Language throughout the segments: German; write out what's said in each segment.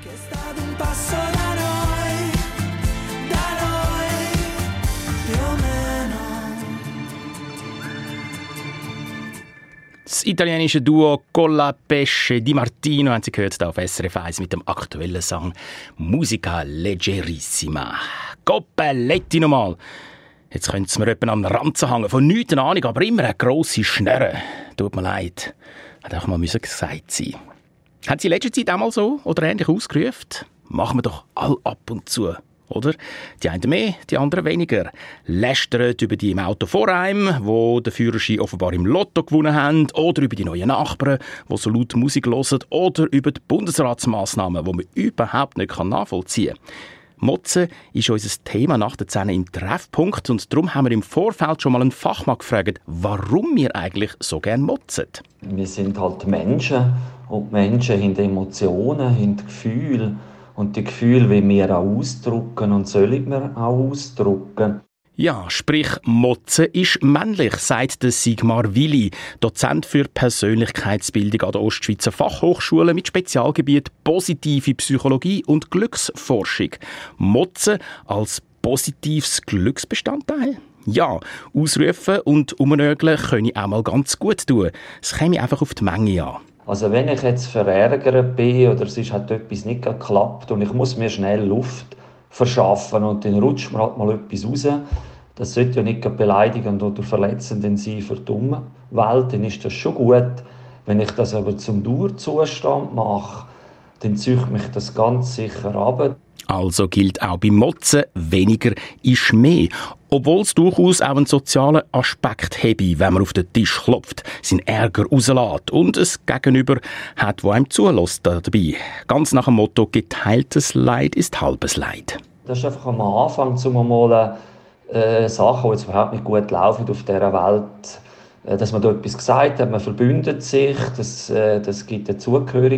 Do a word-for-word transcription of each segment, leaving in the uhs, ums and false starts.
Das italienische Duo Colapesce Di Martino haben Sie gehört hier auf S R F eins mit dem aktuellen Song «Musica leggerissima». Coppelletti nochmal. Jetzt könnte es mir jemand am Ranzen hängen. Von nichts eine Ahnung, aber immer eine grosse Schnurre. Tut mir leid. Hätte auch mal gesagt sein. Haben Sie in letzter Zeit auch mal so oder ähnlich ausgerufen? Machen wir doch all ab und zu. Oder? Die einen mehr, die anderen weniger. Lästern über die im Auto vor einem, die den Führerschein offenbar im Lotto gewonnen haben, oder über die neuen Nachbarn, die so laut Musik hören, oder über die Bundesratsmassnahmen, die man überhaupt nicht nachvollziehen kann. Motzen ist unser Thema nach der zehn im Treffpunkt und darum haben wir im Vorfeld schon mal einen Fachmann gefragt, warum wir eigentlich so gerne motzen. Wir sind halt Menschen und Menschen haben Emotionen, haben Gefühle. Und die Gefühle, wie wir auch ausdrücken und sollen wir auch ausdrücken. Ja, sprich, Motzen ist männlich, sagt der Sigmar Willi, Dozent für Persönlichkeitsbildung an der Ostschweizer Fachhochschule mit Spezialgebiet Positive Psychologie und Glücksforschung. Motzen als positives Glücksbestandteil? Ja, ausrufen und umnörgeln können auch mal ganz gut tun. Es käme einfach auf die Menge an. Also wenn ich jetzt verärgert bin oder es hat etwas nicht geklappt und ich muss mir schnell Luft verschaffen und dann rutscht mir halt mal etwas raus, das sollte ja nicht beleidigend oder verletzend sein für die Umwelt, dann ist das schon gut. Wenn ich das aber zum Dauerzustand mache, dann zieht mich das ganz sicher ab. Also gilt auch beim Motzen, weniger ist mehr. Obwohl es durchaus auch einen sozialen Aspekt habe, wenn man auf den Tisch klopft, seinen Ärger rauslässt und es Gegenüber hat, wo einem zulässt dabei. Ganz nach dem Motto, geteiltes Leid ist halbes Leid. Das ist einfach am Anfang, um mal äh, Sachen, die jetzt überhaupt nicht gut laufen auf dieser Welt, äh, dass man da etwas gesagt hat, man verbündet sich, das, äh, das gibt ein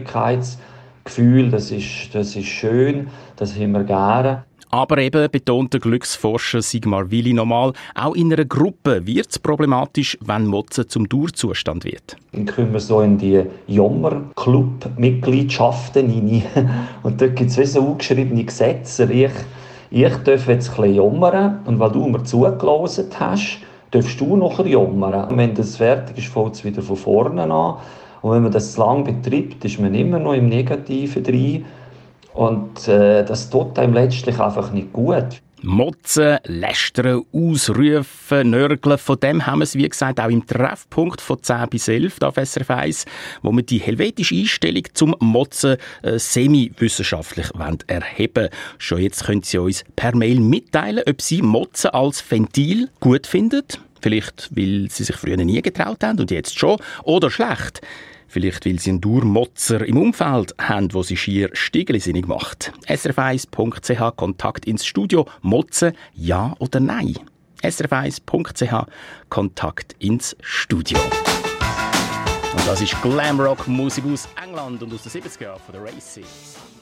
Zugehörigkeitsgefühl, das ist, das ist schön, das haben wir gerne. Aber eben, betont der Glücksforscher Sigmar Willi nochmal, auch in einer Gruppe wird es problematisch, wenn Motzen zum Dauerzustand wird. Dann kommen wir so in die Jammer-Club-Mitgliedschaften rein. Und dort gibt es wie so ungeschriebene Gesetze. Ich, ich darf jetzt ein bisschen jammern und weil du mir zugelassen hast, darfst du noch jammern. Und wenn das fertig ist, fängt es wieder von vorne an. Und wenn man das zu lange betreibt, ist man immer noch im Negativen drin. Und äh, das tut einem letztlich einfach nicht gut. Motzen, lästern, ausrufen, nörgeln, von dem haben wir es, wie gesagt, auch im Treffpunkt von zehn bis elf auf S R F eins, wo wir die helvetische Einstellung zum Motzen äh, semi-wissenschaftlich erheben. Schon jetzt können Sie uns per Mail mitteilen, ob Sie Motzen als Ventil gut finden. Vielleicht, weil Sie sich früher nie getraut haben und jetzt schon. Oder schlecht. Vielleicht, weil Sie einen Durmotzer im Umfeld haben, wo Sie schier stiegelsinnig macht. S R F eins Punkt C H Kontakt ins Studio. Motzen, ja oder nein? S R F eins Punkt C H Kontakt ins Studio. Und das ist Glamrock-Musik aus England und aus den siebziger Jahren von den Races.